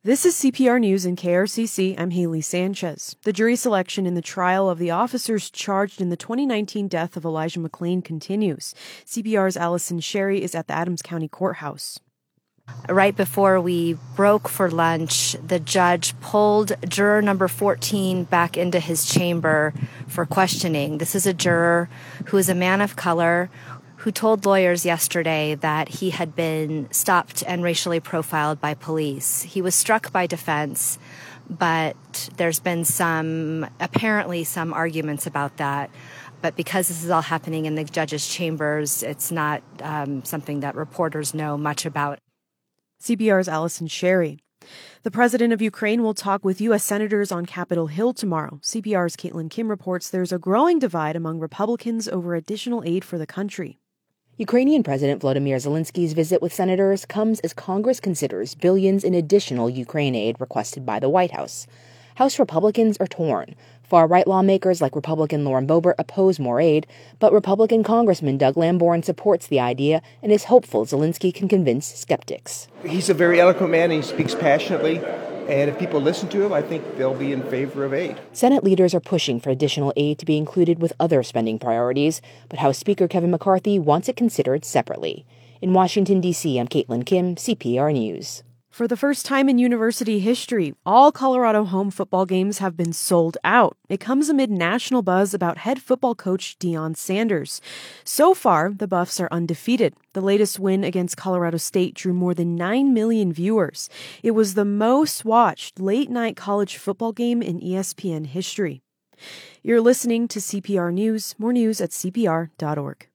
This is CPR News in KRCC. I'm Haley Sanchez. The jury selection in the trial of the officers charged in the 2019 death of Elijah McClain continues. CPR's Allison Sherry is at the Adams County Courthouse. Right before we broke for lunch, the judge pulled juror number 14 back into his chamber for questioning. This is a juror who is a man of color who told lawyers yesterday that he had been stopped and racially profiled by police. He was struck by defense, but there's been apparently some arguments about that. But because this is all happening in the judge's chambers, it's not something that reporters know much about. CPR's Allison Sherry. The president of Ukraine will talk with U.S. senators on Capitol Hill tomorrow. CPR's Caitlin Kim reports there's a growing divide among Republicans over additional aid for the country. Ukrainian President Volodymyr Zelensky's visit with senators comes as Congress considers billions in additional Ukraine aid requested by the White House. House Republicans are torn. Far-right lawmakers like Republican Lauren Boebert oppose more aid, but Republican Congressman Doug Lamborn supports the idea and is hopeful Zelensky can convince skeptics. He's a very eloquent man and he speaks passionately. And if people listen to him, I think they'll be in favor of aid. Senate leaders are pushing for additional aid to be included with other spending priorities, but House Speaker Kevin McCarthy wants it considered separately. In Washington, D.C., I'm Caitlin Kim, CPR News. For the first time in university history, all Colorado home football games have been sold out. It comes amid national buzz about head football coach Deion Sanders. So far, the Buffs are undefeated. The latest win against Colorado State drew more than 9 million viewers. It was the most watched late-night college football game in ESPN history. You're listening to CPR News. More news at CPR.org.